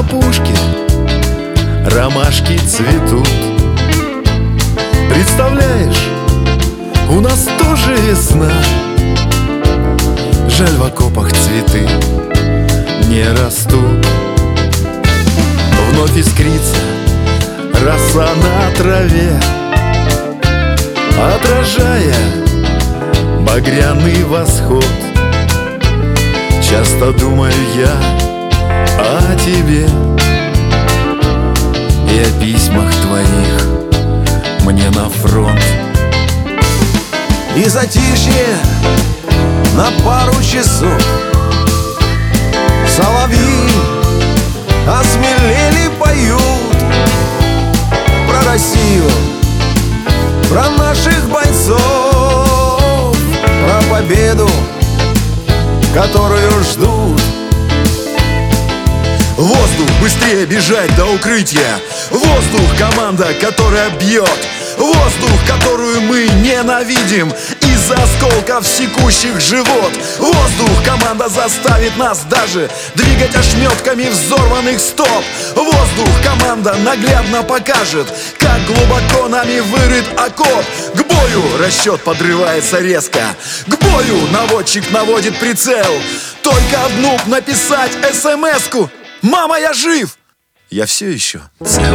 опушке ромашки цветут. Представляешь, у нас тоже весна. Жаль, в окопах цветы не растут. Вновь искрится роса на траве, отражая багряный восход. Часто думаю я о тебе и о письмах твоих мне на фронт. И затишье на пару часов. Соловьи осмелели, поют про Россию, про наших бойцов, про победу, которую ждут. Воздух, быстрее бежать до укрытия. Воздух, команда, которая бьет. Воздух, которую мы ненавидим из-за осколков, секущих живот. Воздух, команда заставит нас даже двигать ошметками взорванных стоп. Воздух, команда наглядно покажет, как глубоко нами вырыт окоп. К бою расчет подрывается резко. К бою наводчик наводит прицел. Только одну написать смс-ку: «Мама, я жив!» Я все еще цел.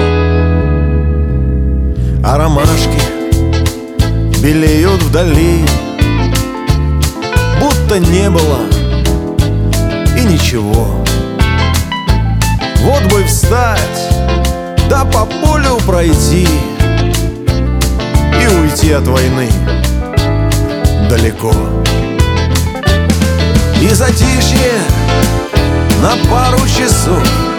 А ромашки белеют вдали, будто не было и ничего. Вот бы встать, да по полю пройти и уйти от войны далеко. И затишье на пару часов.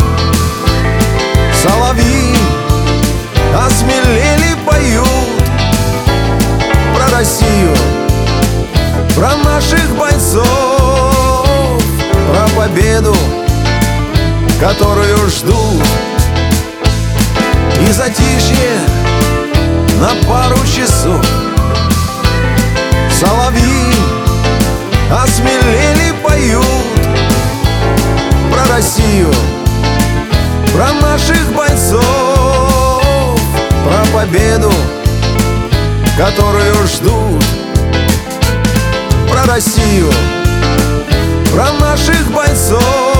Соловьи осмелели, поют про Россию, про наших бойцов, про победу, которую ждут. И затишье на пару часов. Соловьи осмелели, поют про Россию, про наших бойцов, про победу, которую ждут. Про Россию, про наших бойцов,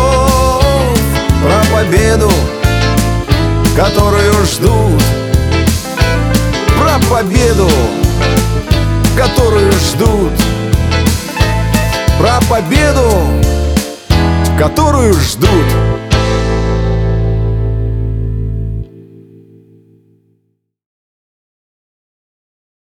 про победу, которую ждут. Про победу, которую ждут. Про победу, которую ждут.